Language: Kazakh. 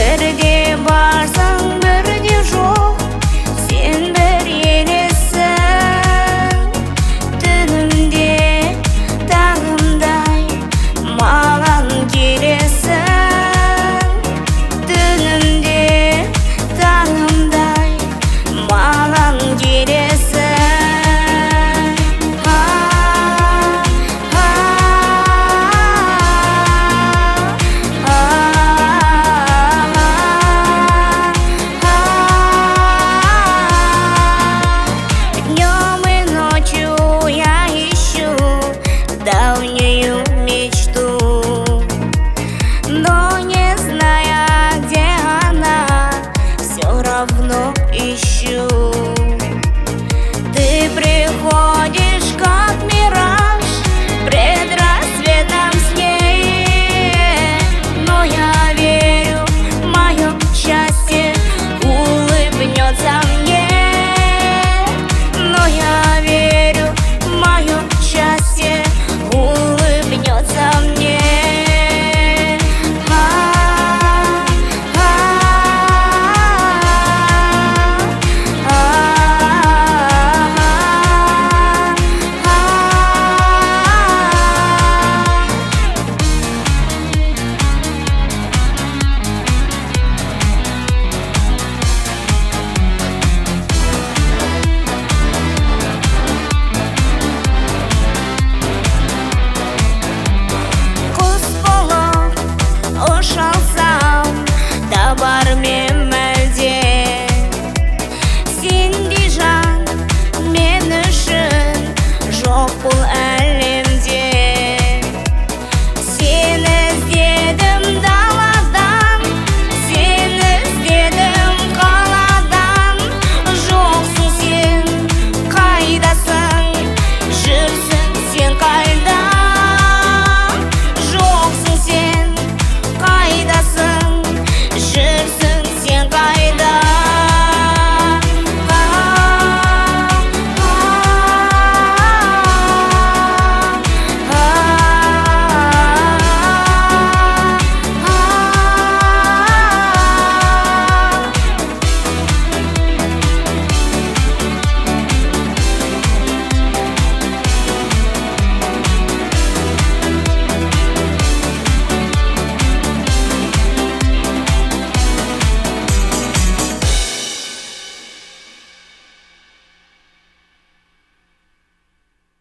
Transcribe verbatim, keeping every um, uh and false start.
Бірде барсаң, бірде жоқ, сен бір елесің. Түнімде таңымдай маған келесің. Түнімде таңымдай маған келесің. Давнюю мечту, но не зная, где она, все равно ищу. Ты приходишь как мираж в предрассветном сне, но я верю, мое счастье улыбнется мне. Но я верю, мое счастье улыбнется мне. Табар мен мәлде сендей жан мен үшін жоқ бұл әлемде. Сені іздедім даладан, сені іздедім қаладан. Жоқсың сен қайдасың, жүрсің сен қайда? Жоқсың сен қайдасың, жүрсің